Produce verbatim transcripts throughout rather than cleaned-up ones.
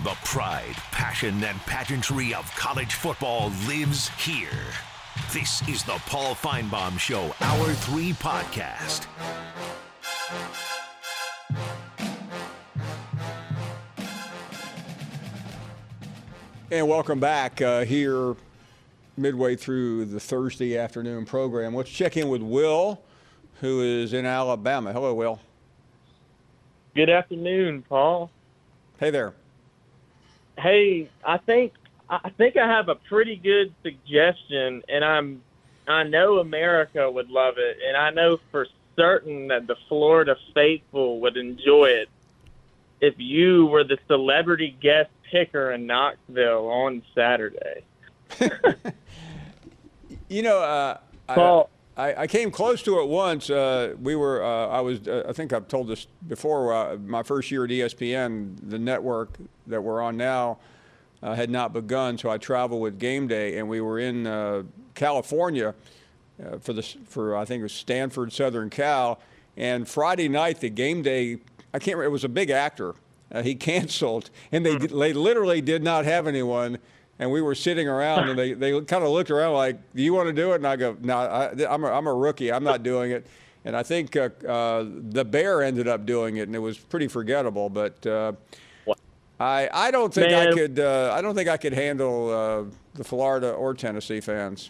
The pride, passion, and pageantry of college football lives here. This is the Paul Finebaum Show, Hour three podcast. And welcome back uh, here midway through the Thursday afternoon program. Let's check in with Will, who is in Alabama. Hello, Will. Good afternoon, Paul. Hey there. Hey, I think I think I have a pretty good suggestion, and I'm I know America would love it, and I know for certain that the Florida faithful would enjoy it if you were the celebrity guest picker in Knoxville on Saturday. you know, uh, Paul, I, I came close to it once. Uh, we were, uh, I was, uh, I think I've told this before. Uh, my first year at E S P N, the network that we're on now uh, had not begun, so I traveled with Game Day, and we were in uh, California uh, for the for I think it was Stanford Southern Cal, and Friday night the Game Day, I can't remember, it was a big actor. Uh, he canceled, and they they literally did not have anyone. And we were sitting around, and they, they kind of looked around like, "Do you want to do it?" And I go, "No, I, I'm a, I'm a rookie. I'm not doing it." And I think uh, uh, the Bear ended up doing it, and it was pretty forgettable. But uh, I I don't think Man. I could uh, I don't think I could handle uh, the Florida or Tennessee fans.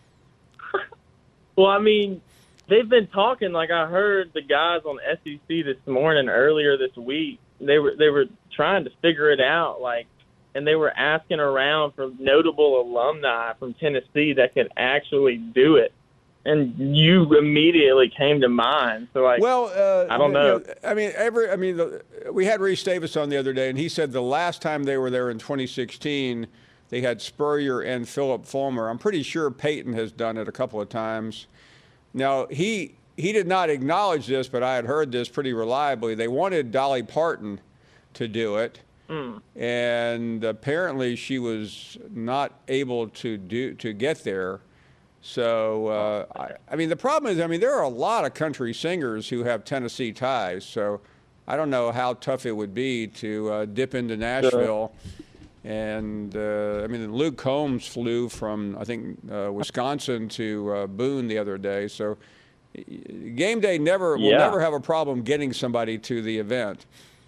Well, I mean, they've been talking. Like I heard the guys on S E C this morning, earlier this week. They were they were trying to figure it out, like. And they were asking around for notable alumni from Tennessee that could actually do it. And you immediately came to mind. So, like, well, uh, I don't know. You know. I mean, every. I mean, the, we had Reese Davis on the other day, and he said the last time they were there in twenty sixteen, they had Spurrier and Philip Fulmer. I'm pretty sure Peyton has done it a couple of times. Now, he he did not acknowledge this, but I had heard this pretty reliably. They wanted Dolly Parton to do it. Mm. And apparently she was not able to do to get there. So, uh, I, I mean, the problem is, I mean, there are a lot of country singers who have Tennessee ties. So I don't know how tough it would be to uh, dip into Nashville. Sure. And, uh, I mean, Luke Combs flew from, I think, uh, Wisconsin to uh, Boone the other day. So Game Day never yeah. will never have a problem getting somebody to the event.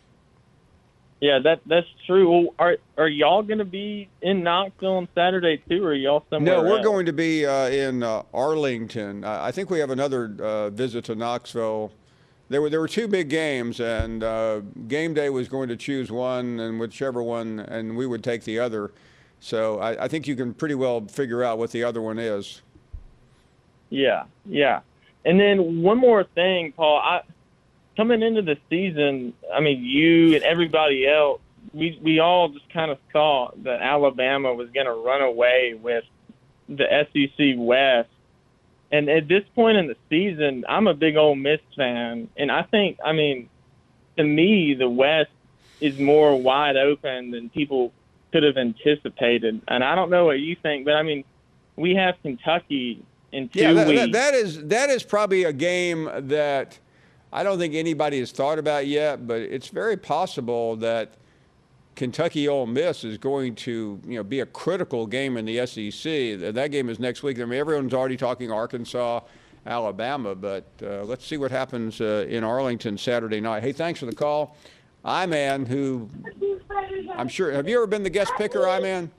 Yeah, that that's true. Well, are are y'all going to be in Knoxville on Saturday too, or are y'all somewhere No, we're else? going to be uh, in uh, Arlington. Uh, I think we have another uh, visit to Knoxville. There were there were two big games, and uh, Game Day was going to choose one, and whichever one, and we would take the other. So I, I think you can pretty well figure out what the other one is. Yeah, yeah. And then one more thing, Paul. I. Coming into the season, I mean, you and everybody else, we we all just kind of thought that Alabama was going to run away with the S E C West. And at this point in the season, I'm a big Ole Miss fan. And I think, I mean, to me, the West is more wide open than people could have anticipated. And I don't know what you think, but, I mean, we have Kentucky in two yeah, that, weeks. That, that is that is probably a game that – I don't think anybody has thought about yet, but it's very possible that Kentucky Ole Miss is going to, you know, be a critical game in the S E C. That game is next week. I mean, everyone's already talking Arkansas, Alabama, but uh, let's see what happens uh, in Arlington Saturday night. Hey, thanks for the call. I-Man, who I'm sure, have you ever been the guest picker, I-Man?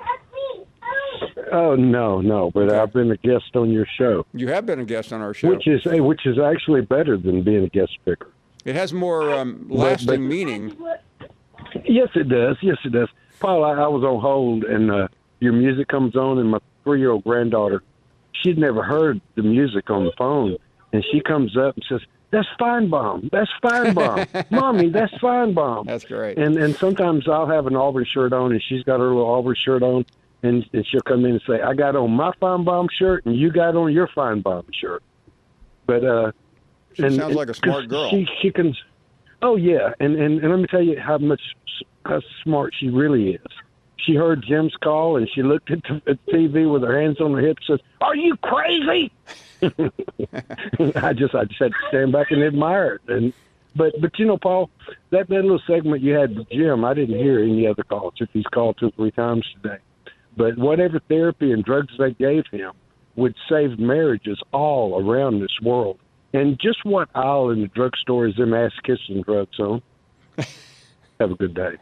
Oh no, no, but okay. I've been a guest on your show. You have been a guest on our show, which is which is actually better than being a guest speaker. It has more um, lasting but, but, meaning. Yes, it does. Yes, it does. Paul, I, I was on hold, and uh, your music comes on, and my three-year-old granddaughter, she'd never heard the music on the phone, and she comes up and says, "That's Finebaum. That's Finebaum. Mommy, that's Finebaum." That's great. And and sometimes I'll have an Auburn shirt on, and she's got her little Auburn shirt on. And, and she'll come in and say, "I got on my Finebaum shirt, and you got on your Finebaum shirt." But uh, she and, sounds like a smart girl. She, she can, oh yeah, and, and and let me tell you how much how smart she really is. She heard Jim's call, and she looked at the at T V with her hands on her hips, and says, "Are you crazy?" I just I just had to stand back and admire it, and But but you know, Paul, that, that little segment you had with Jim, I didn't hear any other calls. If he's called two or three times today, but whatever therapy and drugs they gave him would save marriages all around this world. And just what aisle in the drugstore is them ass kissing drugs on? Have a good day.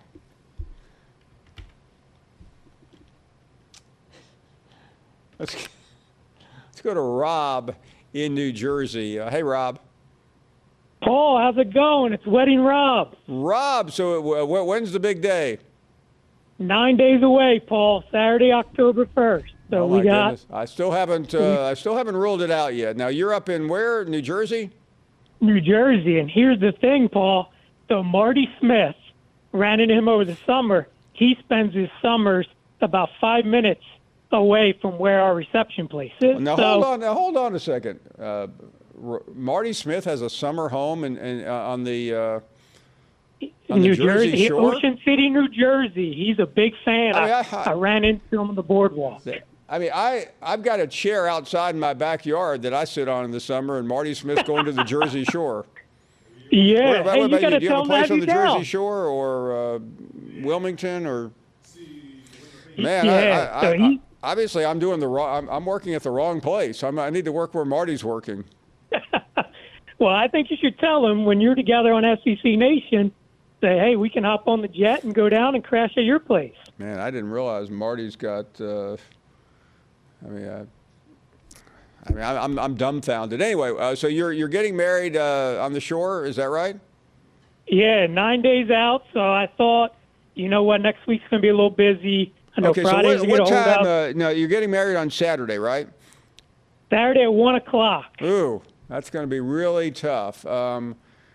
Let's let's go to Rob in New Jersey. Uh, hey, Rob. Paul, how's it going? It's Wedding Rob. Rob, so uh, wh- when's the big day? Nine days away, Paul. Saturday, October first. So Oh my we got. goodness! I still haven't uh, I still haven't ruled it out yet. Now you're up in where? New Jersey? New Jersey, and here's the thing, Paul. So Marty Smith ran into him over the summer. He spends his summers about five minutes away from where our reception place is. Now so, hold on. Now hold on a second. Uh, R- Marty Smith has a summer home in, in, uh, on the uh, on New the Jersey, Jersey, Shore. Ocean City, New Jersey. He's a big fan. I mean, I, I- I ran into him on the boardwalk. I mean, I I've got a chair outside in my backyard that I sit on in the summer, and Marty Smith's going to the Jersey Shore. Yeah, What about, hey, what you about got you? to Do you tell have a him to place have on you the down. Jersey Shore or uh, Wilmington or? Man, Yeah, I, I, so I, he- obviously I'm doing the wrong. I'm, I'm working at the wrong place. I'm, I need to work where Marty's working. Well, I think you should tell him when you're together on S E C Nation, say, hey, we can hop on the jet and go down and crash at your place. Man, I didn't realize Marty's got. Uh, I mean, I, I mean, I'm I'm dumbfounded. Anyway, uh, so you're you're getting married uh, on the shore, is that right? Yeah, nine days out. So I thought, you know what, next week's going to be a little busy. I know Okay, so Fridays what, we get what a hold time? out. Uh, no, you're getting married on Saturday, right? Saturday at one o'clock. Ooh, that's going to be really tough. Um,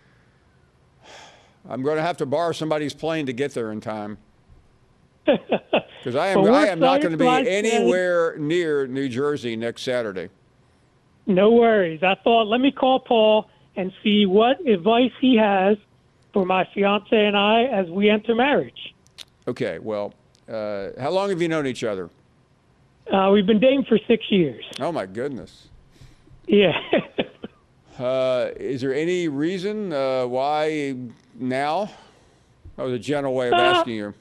I'm going to have to borrow somebody's plane to get there in time. Because I am, Well, we're I am not going to be excited, Clyde. anywhere near New Jersey next Saturday. No worries. I thought, let me call Paul and see what advice he has for my fiance and I as we enter marriage. Okay, well, uh, how long have you known each other? Uh, we've been dating for six years. Oh, my goodness. Yeah. Uh, is there any reason uh, why now? That was a general way of Uh, asking you.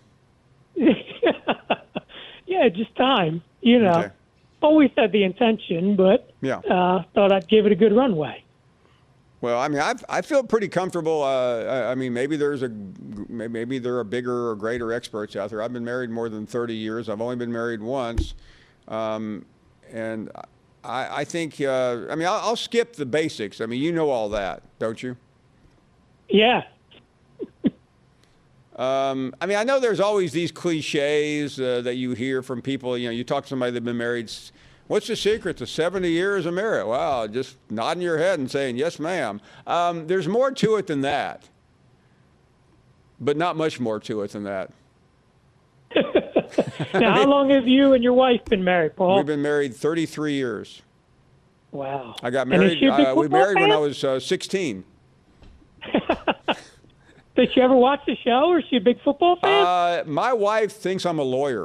Yeah, just time. You know, Okay. always had the intention, but Yeah. uh, thought I'd give it a good runway. Well, I mean, I I feel pretty comfortable. Uh, I, I mean, maybe there's a maybe there are bigger or greater experts out there. I've been married more than thirty years. I've only been married once, um, and I, I think uh, I mean I'll, I'll skip the basics. I mean, you know all that, don't you? Yeah. Um, I mean, I know there's always these cliches uh, that you hear from people. You know, you talk to somebody that's been married. s- What's the secret to seventy years of marriage? Wow, just nodding your head and saying, yes, ma'am. Um, there's more to it than that, but not much more to it than that. Now, how long have you and your wife been married, Paul? We've been married thirty-three years. Wow. I got And is married. she a big Uh, we football married when fan? I was uh, sixteen. Did she ever watch the show, or is she a big football fan? Uh, my wife thinks I'm a lawyer.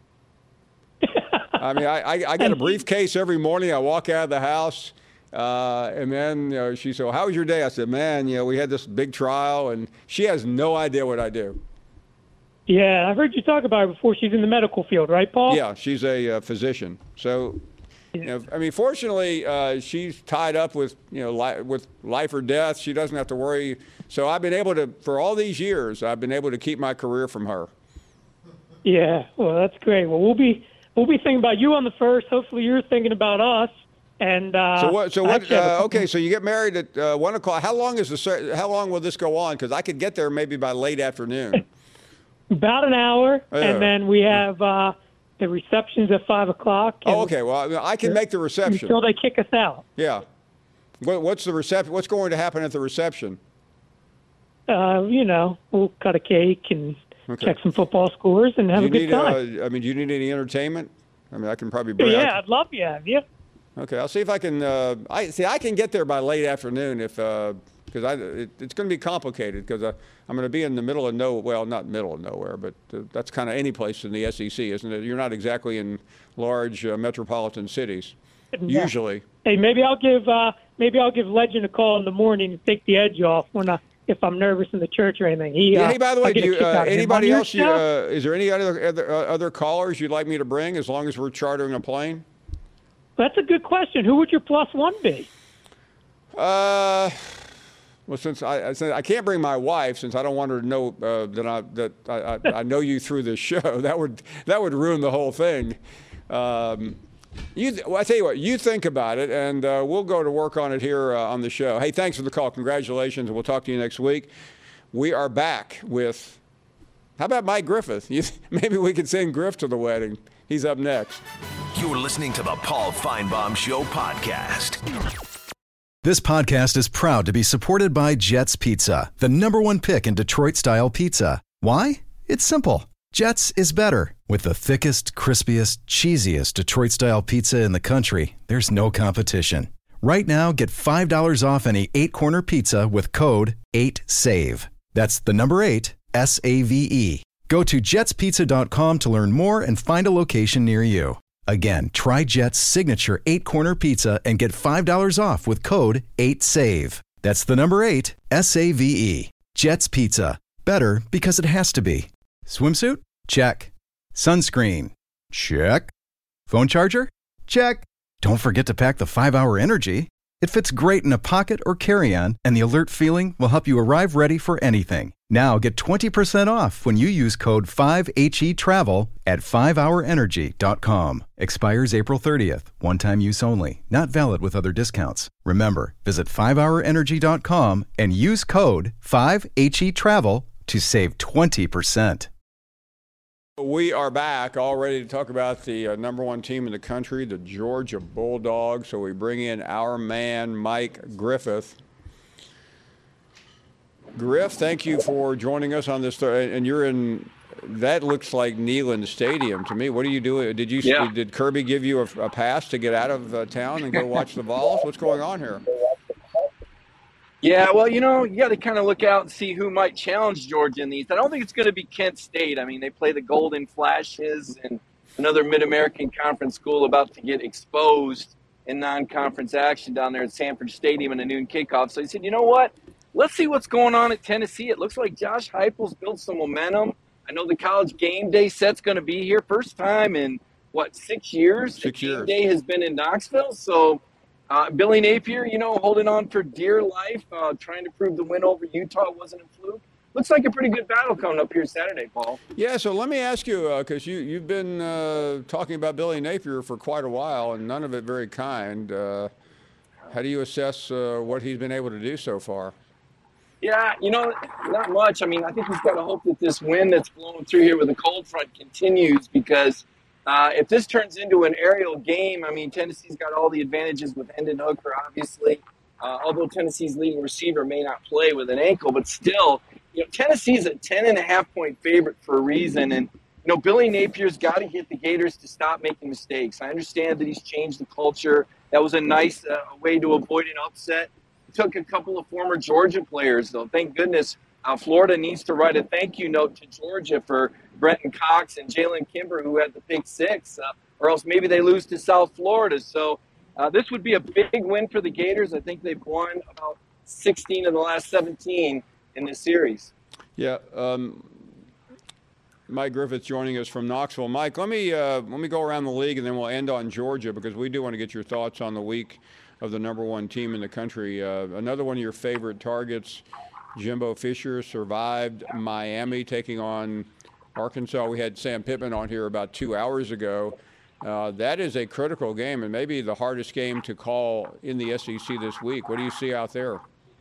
I mean, I, I, I get a briefcase every morning. I walk out of the house, uh, and then you know, she said, well, "How was your day?" I said, "Man, you know, we had this big trial," and she has no idea what I do. Yeah, I've heard you talk about her before. She's in the medical field, right, Paul? Yeah, she's a uh, physician. So, you know, I mean, fortunately, uh, she's tied up with you know li- with life or death. She doesn't have to worry. So I've been able to, for all these years, I've been able to keep my career from her. Yeah. Well, that's great. Well, we'll be we'll be thinking about you on the first. Hopefully, you're thinking about us. And uh, So what? So I what? actually have a Uh, couple- okay, so you get married at uh, one o'clock. How long is the? cer- How long will this go on? Because I could get there maybe by late afternoon. About an hour, Yeah. and then we have uh, the receptions at five o'clock. Oh, and okay. Well, I, mean, I can make the reception. Until they kick us out. Yeah. What, what's the reception? What's going to happen at the reception? Uh, you know, we'll cut a cake and Okay. check some football scores and have Do a you good need? time. Uh, I mean, do you need any entertainment? I mean, I can probably bring. I yeah, can- I'd love you. Have you? Okay, I'll see if I can. Uh, I see. I can get there by late afternoon if because I it, it's going to be complicated because I'm going to be in the middle of no. Well, not middle of nowhere, but uh, that's kind of any place in the S E C, isn't it? You're not exactly in large uh, metropolitan cities Yeah. usually. Hey, maybe I'll give uh, maybe I'll give Legend a call in the morning and take the edge off when I if I'm nervous in the church or anything. He, Yeah, uh, hey, by the I way, get do a you, kick uh, out of him. anybody On your else? You, show- uh, is there any other other, uh, other callers you'd like me to bring? As long as we're chartering a plane. That's a good question. Who would your plus one be? Uh, well, since I, I since I can't bring my wife, since I don't want her to know uh, that I that I, I, I know you through this show, that would that would ruin the whole thing. Um, you, well, I tell you what, you think about it, and uh, we'll go to work on it here uh, on the show. Hey, thanks for the call. Congratulations, and we'll talk to you next week. We are back with. How about Mike Griffith? You, maybe we could send Griff to the wedding. He's up next. You're listening to the Paul Feinbaum Show podcast. This podcast is proud to be supported by Jets Pizza, the number one pick in Detroit-style pizza. Why? It's simple. Jets is better. With the thickest, crispiest, cheesiest Detroit-style pizza in the country, there's no competition. Right now, get five dollars off any eight-corner pizza with code eight save. That's the number eight, S A V E. Go to jets pizza dot com to learn more and find a location near you. Again, try Jet's signature eight-corner pizza and get five dollars off with code eight save. That's the number eight, S A V E. Jet's Pizza. Better because it has to be. Swimsuit? Check. Sunscreen? Check. Phone charger? Check. Don't forget to pack the five hour Energy. It fits great in a pocket or carry-on, and the alert feeling will help you arrive ready for anything. Now get twenty percent off when you use code five H E travel at five hour energy dot com. Expires April thirtieth. One-time use only. Not valid with other discounts. Remember, visit five hour energy dot com and use code five H E travel to save twenty percent. We are back, all ready to talk about the uh, number one team in the country, the Georgia Bulldogs. So we bring in our man, Mike Griffith. Griff, thank you for joining us on this. Th- and you're in, that looks like Neyland Stadium to me. What are you doing? Did you Yeah. did Kirby give you a, a pass to get out of uh, town and go watch the Vols? What's going on here? Yeah, well, you know, you got to kind of look out and see who might challenge Georgia in these. I don't think it's going to be Kent State. I mean, they play the Golden Flashes and another Mid-American Conference school about to get exposed in non-conference action down there at Sanford Stadium in a noon kickoff. So he said, you know what? Let's see what's going on at Tennessee. It looks like Josh Heupel's built some momentum. I know the College Game Day set's going to be here. First time in, what, six years? Six the years. Game Day has been in Knoxville. So uh, Billy Napier, you know, holding on for dear life, uh, trying to prove the win over Utah wasn't a fluke. Looks like a pretty good battle coming up here Saturday, Paul. Yeah, so let me ask you, because uh, you, you've been uh, talking about Billy Napier for quite a while, and none of it very kind. Uh, how do you assess uh, what he's been able to do so far? Yeah, you know, not much. I mean, I think he's got to hope that this wind that's blowing through here with the cold front continues, because uh, if this turns into an aerial game, I mean, Tennessee's got all the advantages with Hendon Hooker, obviously, uh, although Tennessee's leading receiver may not play with an ankle, but still, you know, Tennessee's a ten and a half point favorite for a reason. And, you know, Billy Napier's got to get the Gators to stop making mistakes. I understand that he's changed the culture. That was a nice uh, way to avoid an upset. Took a couple of former Georgia players, though. Thank goodness uh, Florida needs to write a thank you note to Georgia for Brenton Cox and Jalen Kimber, who had the pick six, uh, or else maybe they lose to South Florida. So uh, this would be a big win for the Gators. I think they've won about sixteen of the last seventeen in this series. Yeah, um, Mike Griffith's joining us from Knoxville. Mike, let me uh, let me go around the league, and then we'll end on Georgia, because we do want to get your thoughts on the week of the number one team in the country. Uh, another one of your favorite targets, Jimbo Fisher, survived Miami taking on Arkansas. We had Sam Pittman on here about two hours ago. Uh, that is a critical game, and maybe the hardest game to call in the S E C this week. What do you see out there?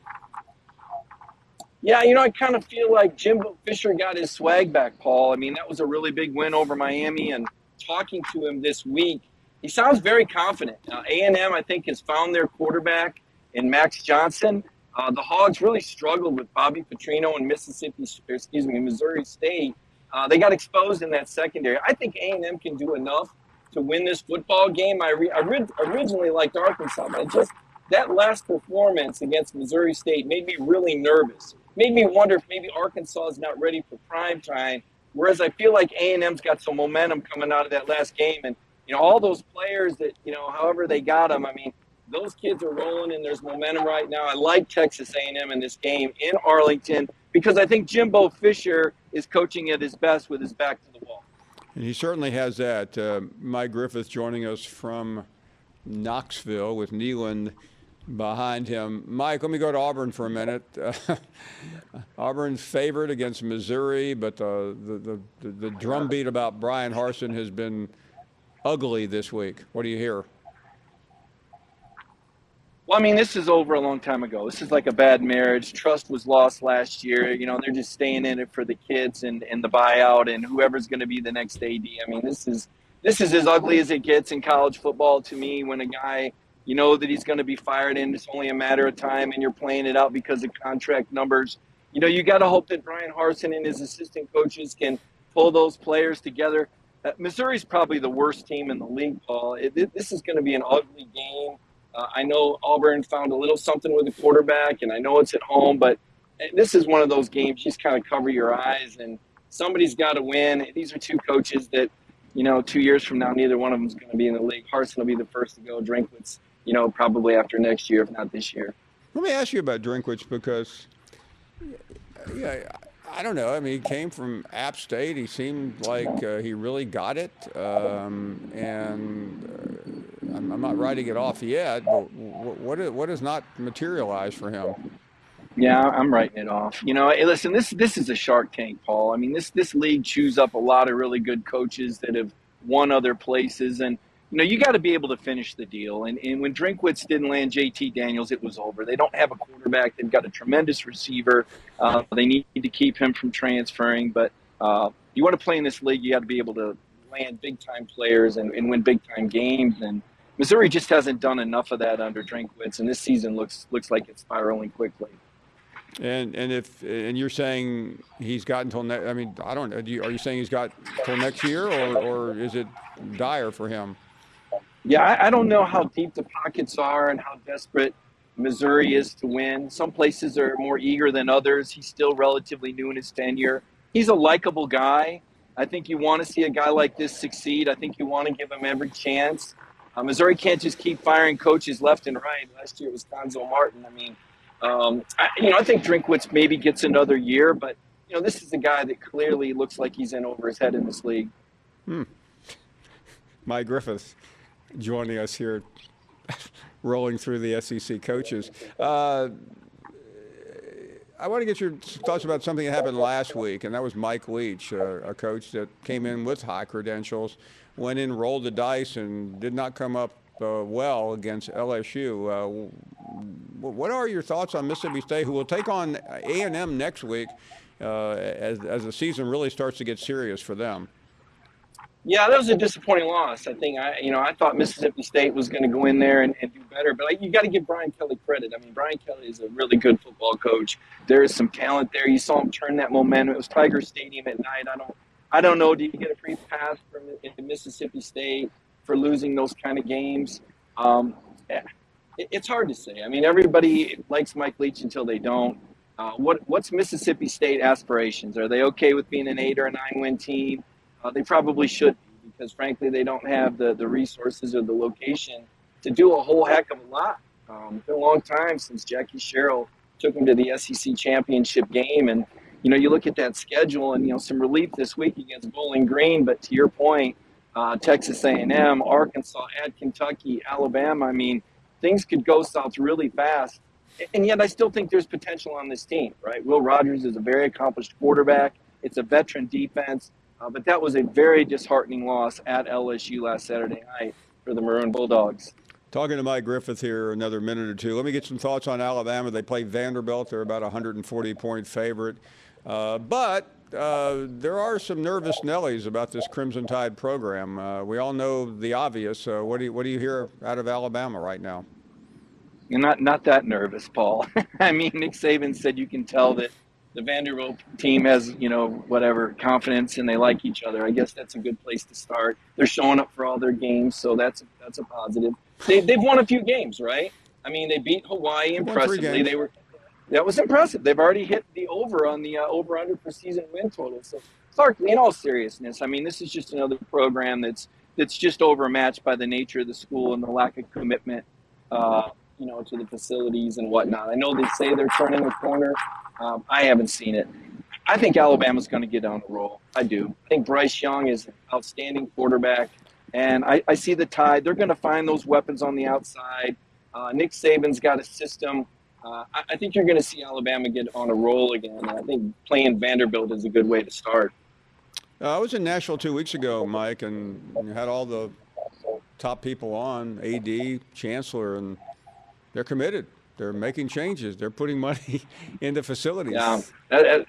Yeah, you know, I kind of feel like Jimbo Fisher got his swag back, Paul. I mean, that was a really big win over Miami, and talking to him this week, he sounds very confident. Uh, A and M, I think, has found their quarterback in Max Johnson. Uh, the Hogs really struggled with Bobby Petrino and Mississippi, excuse me, Missouri State. Uh, they got exposed in that secondary. I think A and M can do enough to win this football game. I, re- I re- originally liked Arkansas, but just that last performance against Missouri State made me really nervous. Made me wonder if maybe Arkansas is not ready for prime time, whereas I feel like A and M's got some momentum coming out of that last game. And, you know, all those players that, you know, however they got them, I mean, Those kids are rolling, and there's momentum right now. I like Texas A and M in this game in Arlington because I think Jimbo Fisher is coaching at his best with his back to the wall. And he certainly has that. Uh, Mike Griffith joining us from Knoxville with Neyland behind him. Mike, let me go to Auburn for a minute. Uh, Auburn's favored against Missouri, but uh, the, the, the, the drumbeat about Brian Harsin has been ugly this week. What do you hear? Well, I mean, this is over a long time ago. This is like a bad marriage. Trust was lost last year. You know, they're just staying in it for the kids and, and the buyout and whoever's going to be the next A D. I mean, this is this is as ugly as it gets in college football to me when a guy, you know that he's going to be fired and it's only a matter of time and you're playing it out because of contract numbers. You know, you got to hope that Brian Harsin and his assistant coaches can pull those players together. Uh, Missouri's probably the worst team in the league, Paul. It, it, this is going to be an ugly game. Uh, I know Auburn found a little something with the quarterback, and I know it's at home, but this is one of those games you just kind of cover your eyes, and somebody's got to win. These are two coaches that, you know, two years from now, neither one of them is going to be in the league. Harsin will be the first to go. Drinkwitz, you know, probably after next year, if not this year. Let me ask you about Drinkwitz because, yeah, I don't know. I mean, he came from App State. He seemed like uh, he really got it, um, and uh, I'm, I'm not writing it off yet, but what is, what has not materialized for him? Yeah, I'm writing it off. You know, hey, listen, this this is a Shark Tank, Paul. I mean, this this league chews up a lot of really good coaches that have won other places, and you know, you got to be able to finish the deal. And, and when Drinkwitz didn't land J T Daniels, it was over. They don't have a quarterback. They've got a tremendous receiver. Uh, they need to keep him from transferring. But uh, you want to play in this league, you got to be able to land big-time players and, and win big-time games. And Missouri just hasn't done enough of that under Drinkwitz, and this season looks looks like it's spiraling quickly. And and if and you're saying he's got until next. I mean, I don't know. Do you, are you saying he's got till next year, or, or is it dire for him? Yeah, I, I don't know how deep the pockets are and how desperate Missouri is to win. Some places are more eager than others. He's still relatively new in his tenure. He's a likable guy. I think you want to see a guy like this succeed. I think you want to give him every chance. Uh, Missouri can't just keep firing coaches left and right. Last year it was Gonzo Martin. I mean, um, I, you know, I think Drinkwitz maybe gets another year, but you know, this is a guy that clearly looks like he's in over his head in this league. Hmm. Mike Griffith joining us here, rolling through the S E C coaches. Uh, I want to get your thoughts about something that happened last week, and that was Mike Leach, a, a coach that came in with high credentials, went in, rolled the dice, and did not come up uh, well against L S U. Uh, what are your thoughts on Mississippi State, who will take on A and M next week uh, as, as the season really starts to get serious for them? Yeah, that was a disappointing loss. I think I, you know, I thought Mississippi State was going to go in there and, and do better, but like, you got to give Brian Kelly credit. I mean, Brian Kelly is a really good football coach. There is some talent there. You saw him turn that momentum. It was Tiger Stadium at night. I don't, I don't know. Do you get a free pass from Mississippi State for losing those kind of games? Um, it, it's hard to say. I mean, everybody likes Mike Leach until they don't. Uh, what, what's Mississippi State aspirations? Are they okay with being an eight or a nine win team? Uh, they probably should be because, frankly, they don't have the, the resources or the location to do a whole heck of a lot. Um, it's been a long time since Jackie Sherrill took them to the S E C championship game. And, you know, you look at that schedule and, you know, some relief this week against Bowling Green. But to your point, uh, Texas A and M, Arkansas, at Kentucky, Alabama, I mean, things could go south really fast. And yet I still think there's potential on this team, right? Will Rogers is a very accomplished quarterback. It's a veteran defense. Uh, but that was a very disheartening loss at L S U last Saturday night for the Maroon Bulldogs. Talking to Mike Griffith here another minute or two. Let me get some thoughts on Alabama. They play Vanderbilt. They're about a one hundred forty point favorite. Uh, but uh, there are some nervous Nellies about this Crimson Tide program. Uh, we all know the obvious. Uh, what do you, what do you hear out of Alabama right now? You're not, not that nervous, Paul. I mean, Nick Saban said you can tell that the Vanderbilt team has, you know, whatever, confidence and they like each other. I guess that's a good place to start. They're showing up for all their games, so that's that's a positive. They, they've won a few games, right? I mean, they beat Hawaii impressively. They were that was impressive. They've already hit the over on the uh, over-under per season win total. So, Clark, in all seriousness, I mean, this is just another program that's that's just overmatched by the nature of the school and the lack of commitment. uh, you know, to the facilities and whatnot. I know they say they're turning a corner. Um, I haven't seen it. I think Alabama's going to get on the roll. I do. I think Bryce Young is an outstanding quarterback, and I, I see the Tide. They're going to find those weapons on the outside. Uh, Nick Saban's got a system. Uh, I, I think you're going to see Alabama get on a roll again. And I think playing Vanderbilt is a good way to start. Uh, I was in Nashville two weeks ago, Mike, and you had all the top people on, A D, Chancellor, and they're committed. They're making changes. They're putting money into facilities. Yeah, that, that,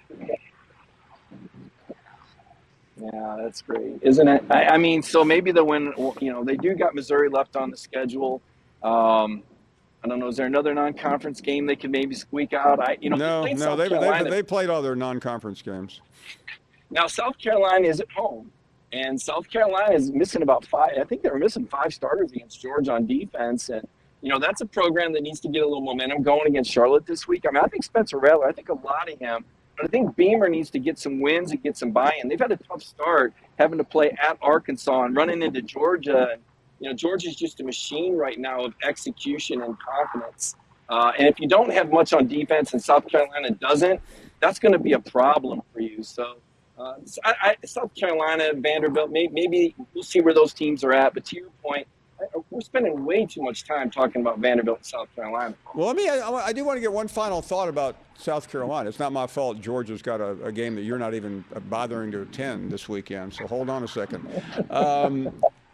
yeah, that's great, isn't it? I, I mean, so maybe the win. You know, they do got Missouri left on the schedule. Um, I don't know. Is there another non-conference game they could maybe squeak out? I, you know, no, they no, they they they played all their non-conference games. Now South Carolina is at home, and South Carolina is missing about five. I think they were missing five starters against Georgia on defense, and you know that's a program that needs to get a little momentum going against Charlotte this week. I mean, I think Spencer Rattler. I think a lot of him. But I think Beamer needs to get some wins and get some buy-in. They've had a tough start having to play at Arkansas and running into Georgia. You know, Georgia's just a machine right now of execution and confidence. Uh, and if you don't have much on defense and South Carolina doesn't, that's going to be a problem for you. So, uh, so I, I, South Carolina, Vanderbilt, maybe, maybe we'll see where those teams are at. But to your point, we're spending way too much time talking about Vanderbilt and South Carolina. Well, let me. I, I do want to get one final thought about South Carolina. It's not my fault Georgia's got a, a game that you're not even bothering to attend this weekend. So hold on a second. Um,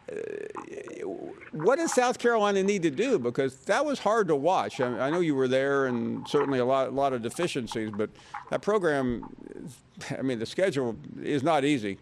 what does South Carolina need to do? Because that was hard to watch. I, mean, I know you were there, and certainly a lot, a lot of deficiencies. But that program, I mean, the schedule is not easy.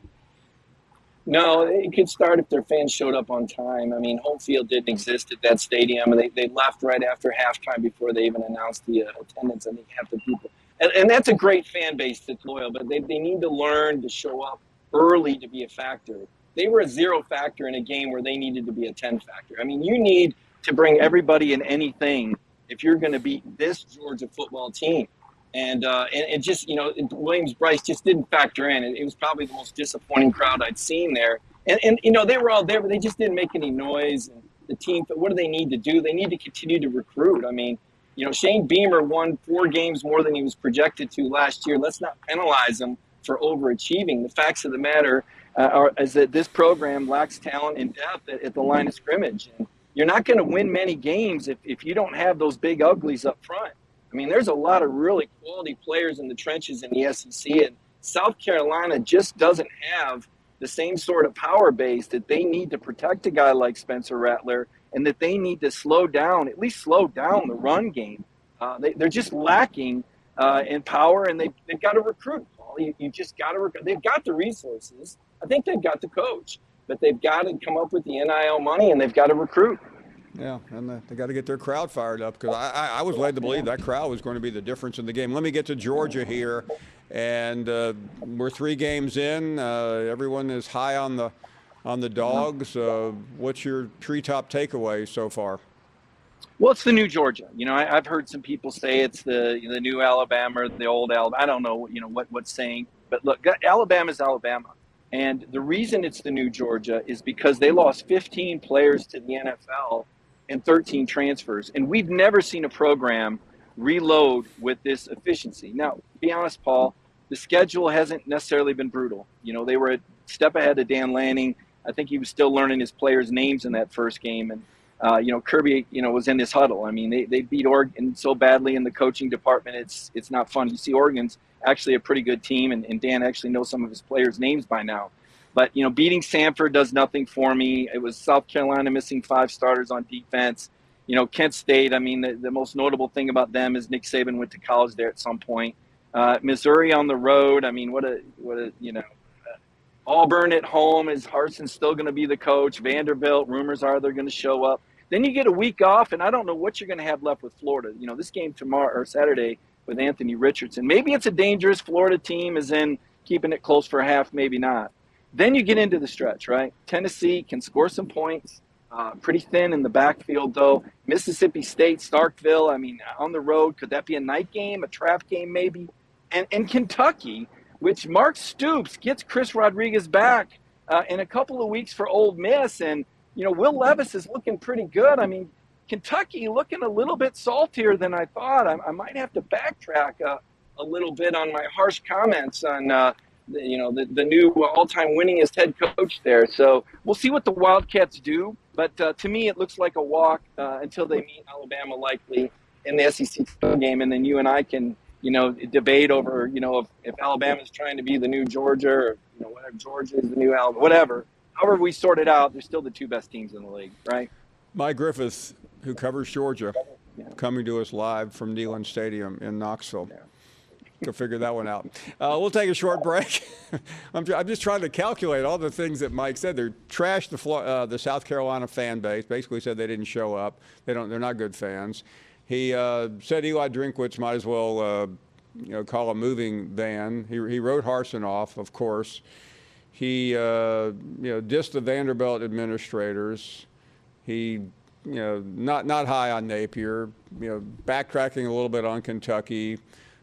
No, it could start if their fans showed up on time. I mean, home field didn't exist at that stadium. They they left right after halftime before they even announced the uh, attendance. I think half the people. And, and that's a great fan base that's loyal, but they, they need to learn to show up early to be a factor. They were a zero factor in a game where they needed to be a ten factor. I mean, you need to bring everybody in anything if you're going to beat this Georgia football team. And, uh, and it just, you know, Williams-Brice just didn't factor in. It, it was probably the most disappointing crowd I'd seen there. And, and, you know, they were all there, but they just didn't make any noise. And the team, what do they need to do? They need to continue to recruit. I mean, you know, Shane Beamer won four games more than he was projected to last year. Let's not penalize him for overachieving. The facts of the matter uh, are is that this program lacks talent and depth at, at the line of scrimmage. And you're not going to win many games if, if you don't have those big uglies up front. I mean, there's a lot of really quality players in the trenches in the S E C, and South Carolina just doesn't have the same sort of power base that they need to protect a guy like Spencer Rattler, and that they need to slow down, at least slow down the run game. Uh, they, they're just lacking uh, in power, and they, they've got to recruit. You, you just got to recruit. They've got the resources. I think they've got the coach, but they've got to come up with the N I L money, and they've got to recruit. Yeah, and they got to get their crowd fired up, because I, I, I was led to believe that crowd was going to be the difference in the game. Let me get to Georgia here, and uh, we're three games in. Uh, everyone is high on the on the Dogs. Uh, what's your treetop takeaway so far? Well, it's the new Georgia. You know, I, I've heard some people say it's the the new Alabama or the old Alabama. I don't know, you know, what what's saying, but look, Alabama's Alabama. And the reason it's the new Georgia is because they lost fifteen players to the N F L and thirteen transfers. And we've never seen a program reload with this efficiency. Now, to be honest, Paul, the schedule hasn't necessarily been brutal. You know, they were a step ahead of Dan Lanning. I think he was still learning his players' names in that first game. And, uh, you know, Kirby, you know, was in his huddle. I mean, they, they beat Oregon so badly in the coaching department, it's it's not fun. You see Oregon's actually a pretty good team, and, and Dan actually knows some of his players' names by now. But, you know, beating Samford does nothing for me. It was South Carolina missing five starters on defense. You know, Kent State, I mean, the, the most notable thing about them is Nick Saban went to college there at some point. Uh, Missouri on the road, I mean, what a, what a you know, uh, Auburn at home, is Harsin still going to be the coach? Vanderbilt, rumors are they're going to show up. Then you get a week off, and I don't know what you're going to have left with Florida. You know, this game tomorrow or Saturday with Anthony Richardson. Maybe it's a dangerous Florida team, as in keeping it close for a half, maybe not. Then you get into the stretch, right? Tennessee can score some points, uh, pretty thin in the backfield, though. Mississippi State, Starkville, I mean, on the road, could that be a night game, a trap game maybe? And, and Kentucky, which Mark Stoops gets Chris Rodriguez back uh, in a couple of weeks for Ole Miss. And, you know, Will Levis is looking pretty good. I mean, Kentucky looking a little bit saltier than I thought. I, I might have to backtrack a, a little bit on my harsh comments on, uh, the, you know, the, the new all-time winningest head coach there. So we'll see what the Wildcats do. But uh, to me, it looks like a walk uh, until they meet Alabama likely in the S E C game. And then you and I can, you know, debate over, you know, if, if Alabama's trying to be the new Georgia or, you know, whatever, Georgia is the new Alabama, whatever. However we sort it out, they're still the two best teams in the league, right? Mike Griffith, who covers Georgia, yeah. coming to us live from Neyland Stadium in Knoxville. Yeah. Go figure that one out. Uh, we'll take a short break. I'm, I'm just trying to calculate all the things that Mike said. They're trashed the uh, the South Carolina fan base. Basically said they didn't show up. They don't. They're not good fans. He uh, said Eli Drinkwitz might as well uh, you know call a moving van. He he wrote Harsin off, of course. He uh, you know dissed the Vanderbilt administrators. He you know not not high on Napier. You know backtracking a little bit on Kentucky.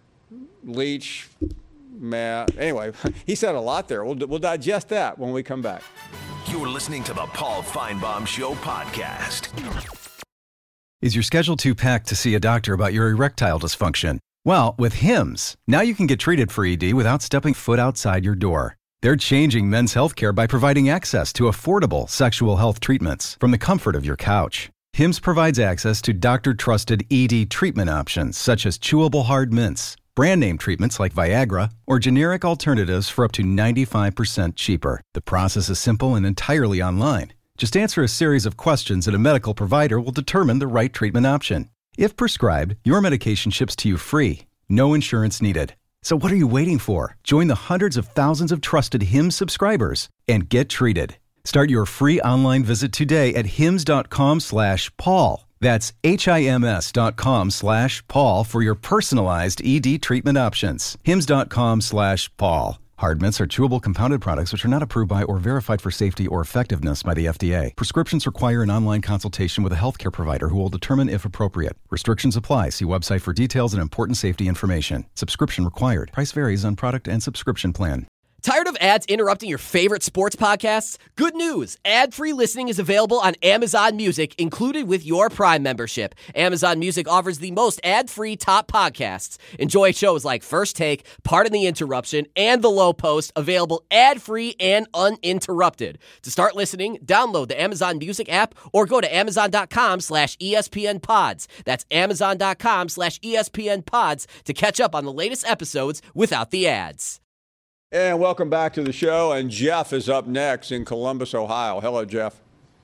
Leach, Matt. Anyway, he said a lot there. We'll, we'll digest that when we come back. You're listening to the Paul Feinbaum Show podcast. Is your schedule too packed to see a doctor about your erectile dysfunction? Well, with Hims, now you can get treated for E D without stepping foot outside your door. They're changing men's healthcare by providing access to affordable sexual health treatments from the comfort of your couch. Hims provides access to doctor-trusted E D treatment options such as chewable hard mints, brand name treatments like Viagra, or generic alternatives for up to ninety-five percent cheaper. The process is simple and entirely online. Just answer a series of questions and a medical provider will determine the right treatment option. If prescribed, your medication ships to you free. No insurance needed. So what are you waiting for? Join the hundreds of thousands of trusted Hims subscribers and get treated. Start your free online visit today at hims.com slash Paul. That's H-I-M-S dot com slash Paul for your personalized E D treatment options. Hims.com slash Paul. Hard mints are chewable compounded products which are not approved by or verified for safety or effectiveness by the F D A. Prescriptions require an online consultation with a healthcare provider who will determine if appropriate. Restrictions apply. See website for details and important safety information. Subscription required. Price varies on product and subscription plan. Tired of ads interrupting your favorite sports podcasts? Good news! Ad-free listening is available on Amazon Music, included with your Prime membership. Amazon Music offers the most ad-free top podcasts. Enjoy shows like First Take, Pardon the Interruption, and The Low Post, available ad-free and uninterrupted. To start listening, download the Amazon Music app or go to amazon.com slash ESPN pods. That's amazon.com slash ESPN pods to catch up on the latest episodes without the ads. And welcome back to the show. And Jeff is up next in Columbus, Ohio. Hello, Jeff.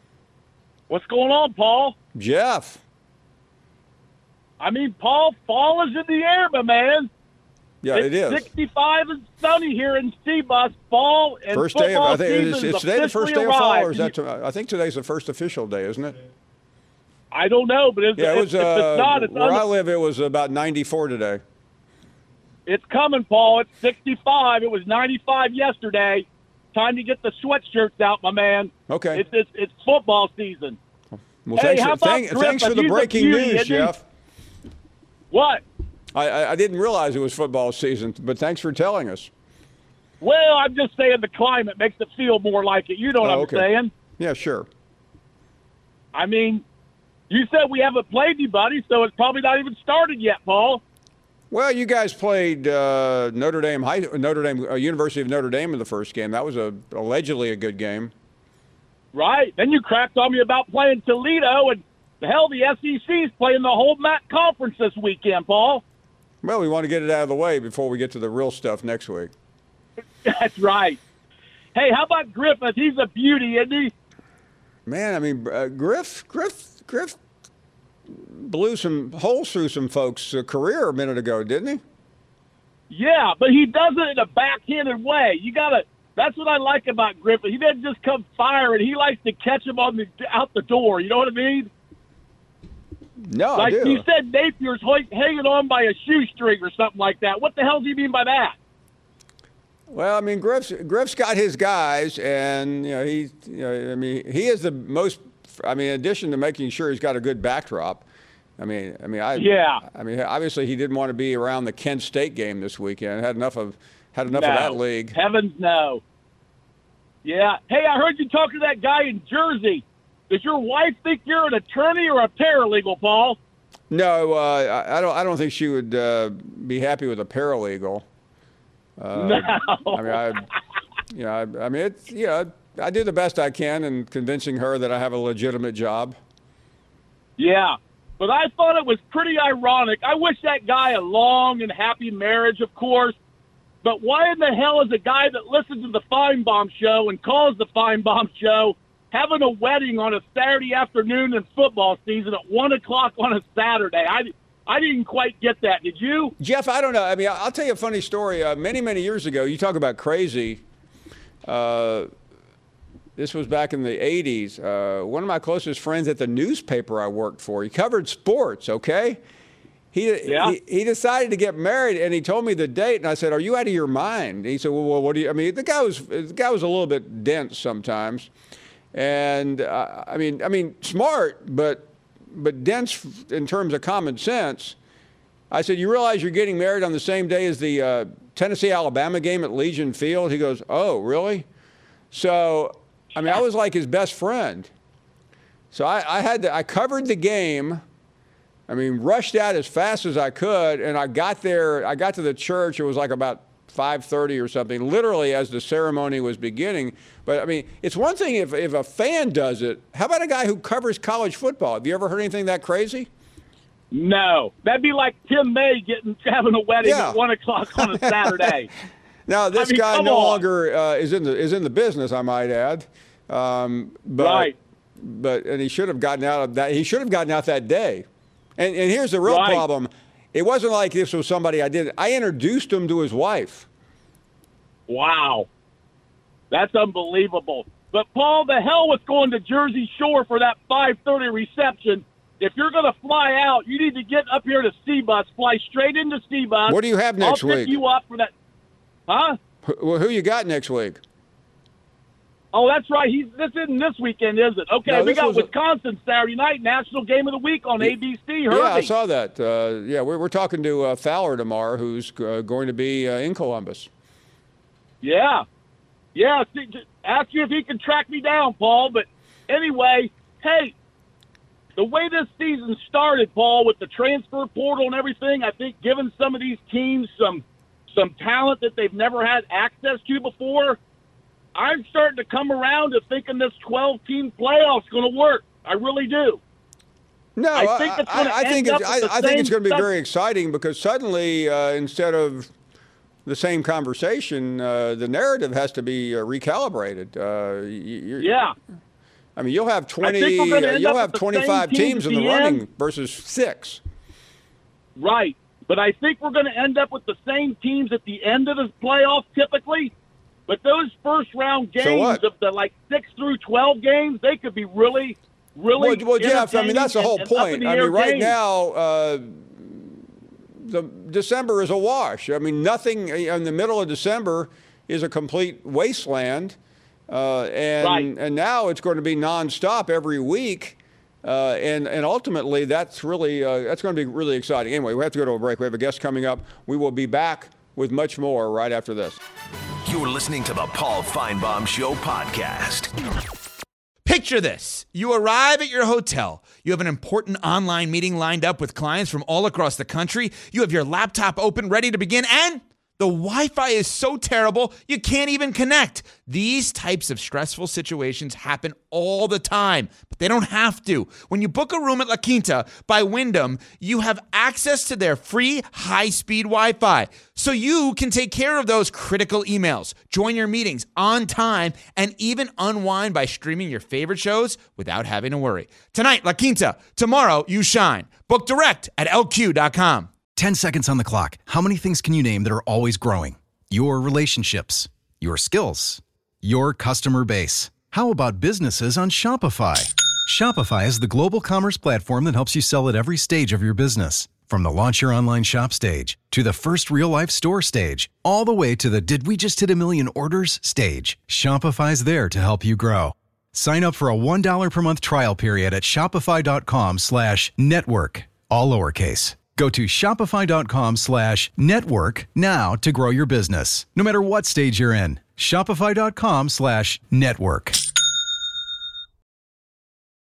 What's going on, Paul? Jeff. I mean, Paul, fall is in the air, my man. Yeah, it's it is. sixty-five and sunny here in Seabus. Fall and first football day of, I think season it's, it's today the first day arrived. of fall, or is that? I think today's the first official day, isn't it? I don't know, but it's, yeah, it was, if, uh, if it's not, it's where un- I live, it was about ninety-four today. It's coming, Paul. It's sixty-five. It was ninety-five yesterday. Time to get the sweatshirts out, my man. Okay. It's it's, it's football season. Well, hey, thanks, how for, about thank, thanks for the He's breaking beauty, news, Jeff. What? I, I, I didn't realize it was football season, but thanks for telling us. Well, I'm just saying the climate makes it feel more like it. You know what oh, I'm okay. saying? Yeah, sure. I mean, you said we haven't played anybody, so it's probably not even started yet, Paul. Well, you guys played uh, Notre Dame, High, Notre Dame, uh, University of Notre Dame in the first game. That was a allegedly a good game. Right. Then you cracked on me about playing Toledo, and the hell, the S E C is playing the whole M A C conference this weekend, Paul. Well, we want to get it out of the way before we get to the real stuff next week. That's right. Hey, how about Griffith? He's a beauty, isn't he? Man, I mean, uh, Griff, Griff, Griff blew some holes through some folks' uh, career a minute ago, didn't he? Yeah, but he does it in a backhanded way. You gotta. That's what I like about Griffith. He doesn't just come firing. He likes to catch him on the out the door. You know what I mean? No, like I do. you said, Napier's hanging on by a shoestring or something like that. What the hell do you mean by that? Well, I mean, Griff's, Griff's got his guys, and you know he. You know, I mean, he is the most. I mean, in addition to making sure he's got a good backdrop, I mean, I mean, I. Yeah. I mean, obviously he didn't want to be around the Kent State game this weekend. Had enough of had enough no. of that league. Heavens no. Yeah. Hey, I heard you talk to that guy in Jersey. Does your wife think you're an attorney or a paralegal, Paul? No, uh, I, I don't. I don't think she would uh, be happy with a paralegal. Uh, no. I mean, I, you know, I, I mean, it's you know, I do the best I can in convincing her that I have a legitimate job. Yeah, but I thought it was pretty ironic. I wish that guy a long and happy marriage, of course. But why in the hell is a guy that listens to the Feinbaum Show and calls the Feinbaum Show having a wedding on a Saturday afternoon in football season at one o'clock on a Saturday? I, I didn't quite get that. Did you? Jeff, I don't know. I mean, I'll tell you a funny story. Uh, many, many years ago, you talk about crazy. Uh, this was back in the eighties. Uh, one of my closest friends at the newspaper I worked for, he covered sports, okay? He, yeah. he he decided to get married, and he told me the date, and I said, "Are you out of your mind?" He said, "Well, well what do you?" I mean, the guy was the guy was a little bit dense sometimes. And uh, I mean, I mean, smart, but but dense in terms of common sense. I said, "You realize you're getting married on the same day as the uh, Tennessee-Alabama game at Legion Field?" He goes, "Oh, really?" So, I mean, I was like his best friend. So I, I had to, I covered the game. I mean, rushed out as fast as I could, and I got there. I got to the church. It was like about five thirty or something, literally as the ceremony was beginning. But, I mean, it's one thing if, if a fan does it. How about a guy who covers college football? Have you ever heard anything that crazy? No. That'd be like Tim May getting having a wedding Yeah. at one o'clock on a Saturday. Now, this I mean, guy come no on. longer uh, is in the is in the business, I might add. Um, but, Right. But and he should have gotten out of that. He should have gotten out that day. And and here's the real Right. problem. It wasn't like this was somebody I did. I introduced him to his wife. Wow. That's unbelievable. But, Paul, the hell with going to Jersey Shore for that five thirty reception. If you're going to fly out, you need to get up here to C-Bus, fly straight into C-Bus. What do you have next I'll pick week? you up for that. Huh? Who, who you got next week? Oh, that's right. He's This isn't this weekend, is it? Okay, No, we this got was a- Wisconsin Saturday night, National Game of the Week on A B C. Herbie. Yeah, I saw that. Uh, yeah, we're, we're talking to uh, Fowler tomorrow, who's uh, going to be uh, in Columbus. Yeah. Yeah, see, just ask you if he can track me down, Paul. But anyway, hey, the way this season started, Paul, with the transfer portal and everything, I think giving some of these teams some some talent that they've never had access to before, I'm starting to come around to thinking this twelve-team playoff's going to work. I really do. No, I think it's gonna I, I end think up it's, with the I, I think it's same going to be stuff. very exciting because suddenly, uh, instead of the same conversation, uh, the narrative has to be uh, recalibrated. Uh, you, Yeah. I mean, you'll have I twenty, think we're gonna uh, end you'll up have with the same twenty-five teams teams at in the the running end. versus six. Right. But I think we're going to end up with the same teams at the end of the playoffs typically. But those first round games what? of the like six through twelve games, they could be really, really. Well, well, Jeff, I mean, that's the whole entertaining and- and point. I up-in-the-air mean, right games. now, uh, the December is a wash. I mean, nothing in the middle of December is a complete wasteland. Uh, and Right. and now it's going to be nonstop every week. Uh, and, and ultimately, that's really uh, that's going to be really exciting. Anyway, we have to go to a break. We have a guest coming up. We will be back with much more right after this. You're listening to the Paul Feinbaum Show podcast. Picture this. You arrive at your hotel. You have an important online meeting lined up with clients from all across the country. You have your laptop open, ready to begin, and the Wi-Fi is so terrible, you can't even connect. These types of stressful situations happen all the time, but they don't have to. When you book a room at La Quinta by Wyndham, you have access to their free high-speed Wi-Fi, so you can take care of those critical emails, join your meetings on time, and even unwind by streaming your favorite shows without having to worry. Tonight, La Quinta. Tomorrow, you shine. Book direct at L Q dot com. ten seconds on the clock. How many things can you name that are always growing? Your relationships, your skills, your customer base. How about businesses on Shopify? Shopify is the global commerce platform that helps you sell at every stage of your business. From the launch your online shop stage to the first real life store stage, all the way to the did we just hit a million orders stage. Shopify's there to help you grow. Sign up for a one dollar per month trial period at shopify.com slash network, all lowercase. Go to shopify.com slash network now to grow your business, no matter what stage you're in. Shopify.com slash network.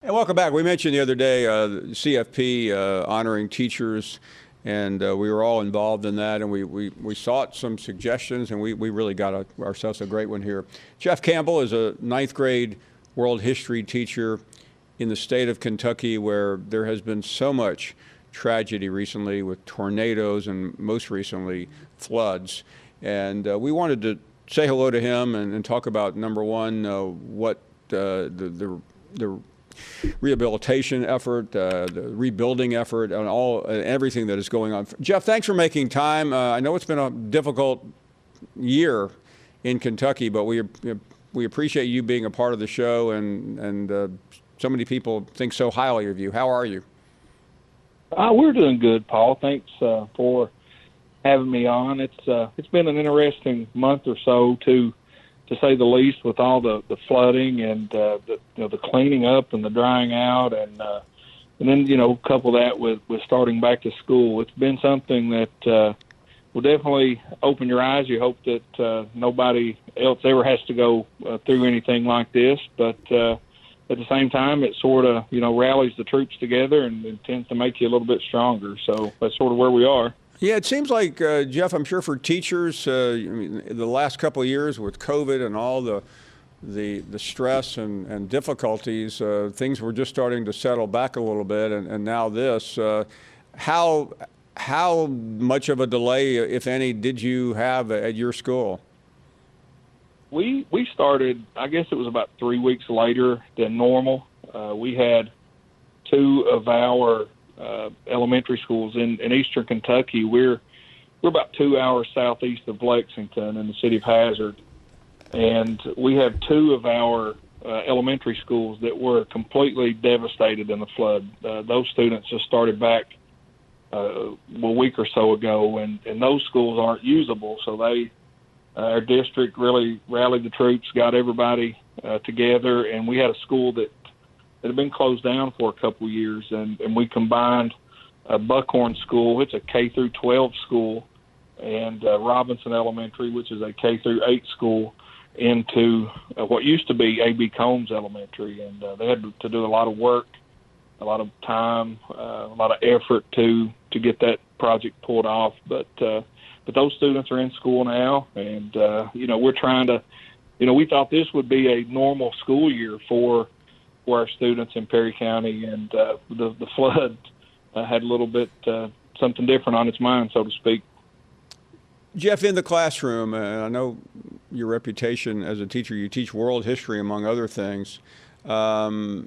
And welcome back. We mentioned the other day uh, C F P uh, honoring teachers, and uh, we were all involved in that, and we, we, we sought some suggestions, and we, we really got a, ourselves a great one here. Jeff Campbell is a ninth grade world history teacher in the state of Kentucky, where there has been so much tragedy recently with tornadoes and most recently floods. And uh, we wanted to say hello to him and, and talk about, number one, uh, what uh, the, the, the rehabilitation effort, uh, the rebuilding effort, and all uh, everything that is going on. Jeff, thanks for making time. Uh, I know it's been a difficult year in Kentucky, but we we appreciate you being a part of the show, and and uh, so many people think so highly of you. How are you? Uh, we're doing good, Paul. Thanks uh, for having me on. It's uh, it's been an interesting month or so, to to say the least, with all the, the flooding and uh, the you know the cleaning up and the drying out, and uh, and then you know couple that with, with starting back to school. It's been something that uh, will definitely open your eyes. You hope that uh, nobody else ever has to go uh, through anything like this, but uh, at the same time, it sort of you know rallies the troops together and, and tends to make you a little bit stronger. So that's sort of where we are. Yeah, it seems like, uh, Jeff, I'm sure for teachers, uh, I mean, the last couple of years with COVID and all the the, the stress and, and difficulties, uh, things were just starting to settle back a little bit, and, and now this. Uh, how how much of a delay, if any, did you have at your school? We we started, I guess it was about three weeks later than normal. Uh, we had two of our Uh, elementary schools in, in eastern Kentucky. We're we're about two hours southeast of Lexington in the city of Hazard, and we have two of our uh, elementary schools that were completely devastated in the flood. Uh, those students just started back uh, a week or so ago, and, and those schools aren't usable. So they, uh, our district really rallied the troops, got everybody uh, together, and we had a school that It had been closed down for a couple of years, and, and we combined a Buckhorn School, it's a K through twelve school, and uh, Robinson Elementary, which is a K through eight school, into uh, what used to be A B Combs Elementary, and uh, they had to do a lot of work, a lot of time, uh, a lot of effort to to get that project pulled off. But uh, but those students are in school now, and uh, you know we're trying to, you know, we thought this would be a normal school year for. for our students in Perry County, and uh, the, the flood uh, had a little bit uh, something different on its mind, so to speak. Jeff, in the classroom, and I know your reputation as a teacher, you teach world history, among other things. Um,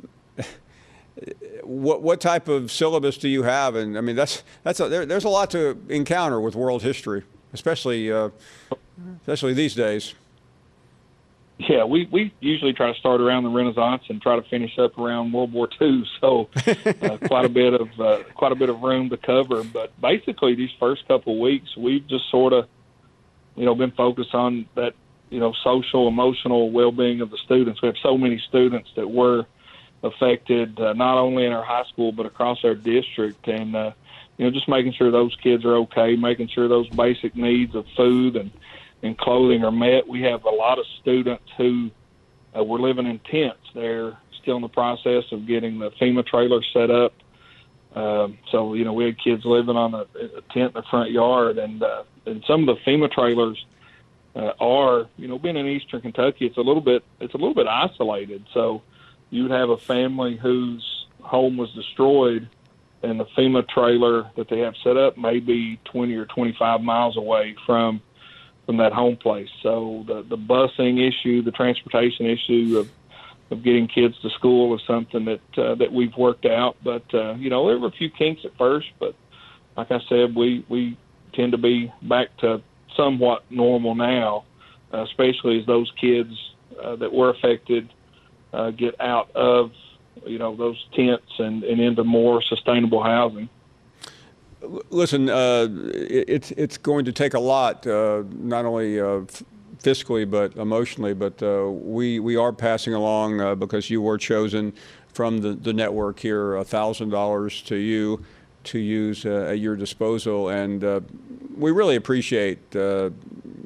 what what type of syllabus do you have? And I mean, that's that's a, there, there's a lot to encounter with world history, especially uh, especially these days. Yeah, we, we usually try to start around the Renaissance and try to finish up around World War Two. So uh, quite a bit of uh, quite a bit of room to cover. But basically, these first couple of weeks, we've just sort of, you know, been focused on that, you know, social, emotional well-being of the students. We have so many students that were affected, uh, not only in our high school but across our district, and uh, you know, just making sure those kids are okay, making sure those basic needs of food and and clothing are met. We have a lot of students who uh, were living in tents. They're still in the process of getting the FEMA trailer set up. Um, so, you know, we had kids living on a, a tent in the front yard, and uh, and some of the FEMA trailers uh, are, you know, being in eastern Kentucky, it's a little bit it's a little bit isolated. So you would have a family whose home was destroyed, and the FEMA trailer that they have set up may be twenty or twenty-five miles away from from that home place. So the, the busing issue, the transportation issue of, of getting kids to school is something that uh, that we've worked out. But, uh, you know, there were a few kinks at first, but like I said, we, we tend to be back to somewhat normal now, uh, especially as those kids uh, that were affected uh, get out of, you know, those tents and, and into more sustainable housing. Listen, uh, it's it's going to take a lot, uh, not only uh, fiscally but emotionally. But uh, we we are passing along uh, because you were chosen from the, the network here, a thousand dollars to you to use uh, at your disposal, and uh, we really appreciate uh,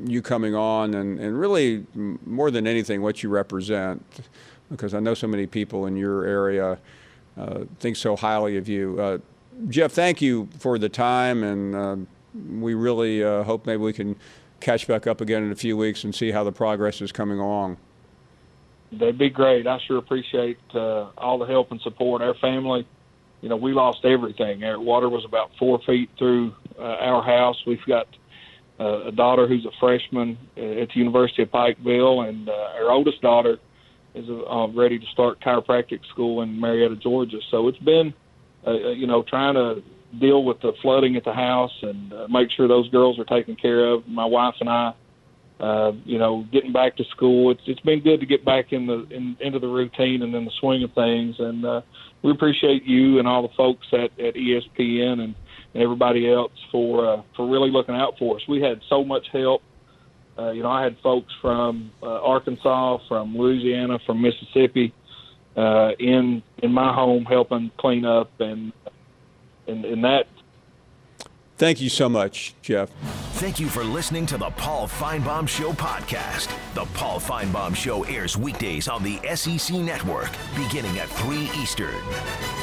you coming on and, and really more than anything what you represent, because I know so many people in your area uh, think so highly of you. Uh, Jeff, thank you for the time, and uh, we really uh, hope maybe we can catch back up again in a few weeks and see how the progress is coming along. That'd be great. I sure appreciate uh, all the help and support. Our family, you know, we lost everything. Our water was about four feet through uh, our house. We've got uh, a daughter who's a freshman at the University of Pikeville, and uh, our oldest daughter is uh, ready to start chiropractic school in Marietta, Georgia. So it's been, uh, you know, trying to deal with the flooding at the house and uh, make sure those girls are taken care of. My wife and I, uh, you know, getting back to school. It's it's been good to get back in the in, into the routine and in the swing of things. And uh, we appreciate you and all the folks at, at E S P N and, and everybody else for uh, for really looking out for us. We had so much help. Uh, you know, I had folks from uh, Arkansas, from Louisiana, from Mississippi uh, in in my home helping clean up and and, and that. Thank you so much, Jeff. Thank you for listening to the Paul Finebaum Show podcast. The Paul Finebaum Show airs weekdays on the S E C Network, beginning at three Eastern.